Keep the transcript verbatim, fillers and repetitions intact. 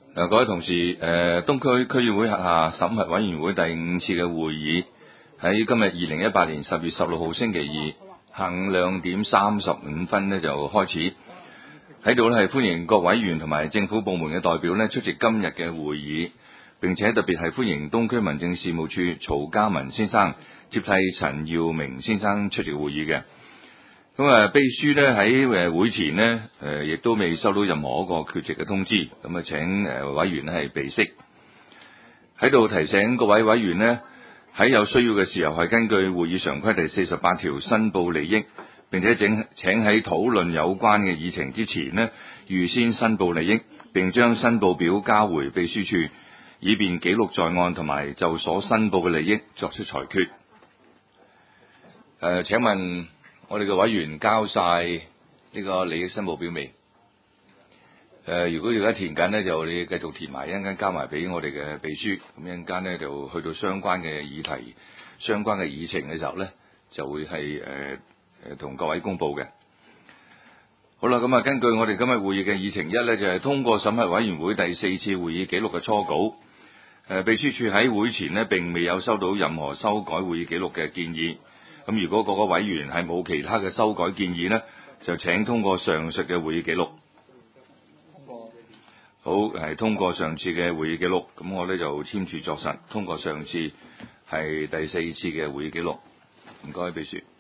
誒，各位同事，誒，東區區議會轄下審核委員會第五次嘅會議喺今日二零一八年十月十六號星期二下午兩點三十五分呢就開始。喺度呢係歡迎各委員同埋政府部門嘅代表呢出席今日嘅會議，並且特別係歡迎東區民政事務處曹家文先生接替陳耀明先生出席會議嘅。咁啊，秘書呢喺誒會前呢，誒亦都未收到任何一個缺席嘅通知，咁啊請誒委員呢係備悉。喺度提醒各位委員呢，喺有需要嘅時候係根據會議常規第四十八條申報利益，並且請請喺討論有關嘅議程之前呢，預先申報利益，並將申報表交回秘書處，以便記錄在案，同埋就所申報嘅利益作出裁決。誒、呃，請問我哋嘅委員交晒呢個利益申報表未？誒、呃，如果而家填緊呢，就你繼續填埋，一陣間交埋俾我哋嘅秘書，咁一陣間呢，就去到相關嘅議題、相關嘅議程嘅時候呢，就會係誒誒同各位公佈嘅。好啦，咁啊，根據我哋今日會議嘅議程一呢，就係、是、通過審核委員會第四次會議記錄嘅初稿。誒、呃，秘書處喺會前呢，並未有收到任何修改會議記錄嘅建議。咁如果各個委員係冇其他嘅修改建議呢，就請通過上述嘅會議記錄。好，係通過上次嘅會議記錄，咁我呢就簽署作實，通過上次係第四次嘅會議記錄。唔該，秘書。